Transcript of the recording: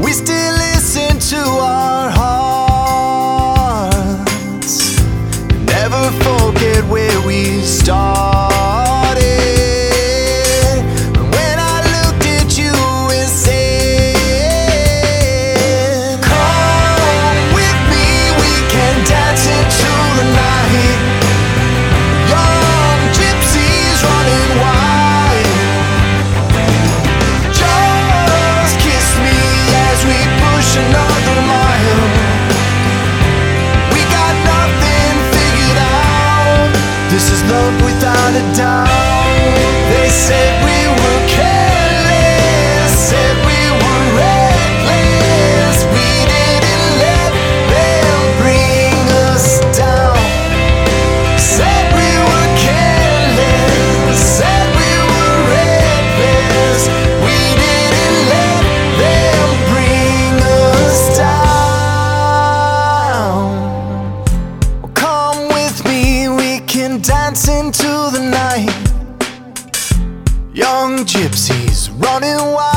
We still listen to our hearts, never forget where we started. When I looked at you and said, come with me, we can dance into the night. Young gypsies running wild. Just kiss me as we push another mile. We got nothing figured out. This is love without a doubt. They said we were careless, said we were reckless. We didn't let them bring us down. Said we were careless, said we were reckless. We didn't let them bring us down. Well, come with me, we can dance into the night. Young gypsies running wild.